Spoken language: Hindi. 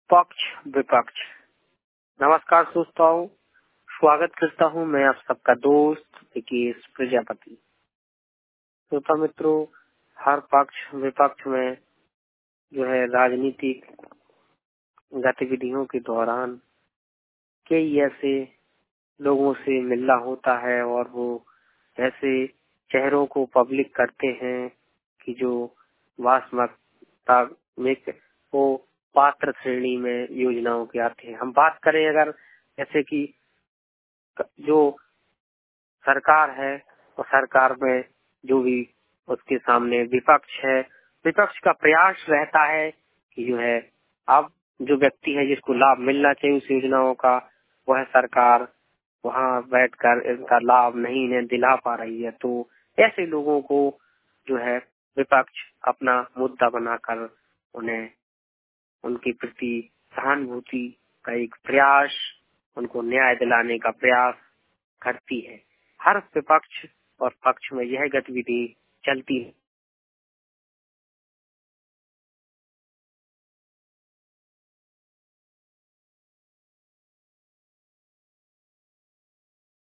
पक्ष विपक्ष। नमस्कार दोस्तों, स्वागत करता हूं मैं आप सबका दोस्त विकेश प्रजापति। श्रोता मित्रों, हर पक्ष विपक्ष में जो है राजनीतिक गतिविधियों के दौरान कई ऐसे लोगों से मिलना होता है और वो ऐसे चेहरों को पब्लिक करते हैं कि जो वास्तविकता में वो पात्र श्रेणी में योजनाओं के आते हैं। हम बात करें अगर जैसे कि जो सरकार है और सरकार में जो भी उसके सामने विपक्ष है, विपक्ष का प्रयास रहता है कि जो है अब जो व्यक्ति है जिसको लाभ मिलना चाहिए उस योजनाओं का, वह सरकार वहाँ बैठकर इनका लाभ नहीं इन्हें दिला पा रही है। तो ऐसे लोगों को जो है विपक्ष अपना मुद्दा बनाकर उन्हें उनके प्रति सहानुभूति का एक प्रयास, उनको न्याय दिलाने का प्रयास करती है। हर विपक्ष और पक्ष में यह गतिविधि चलती है।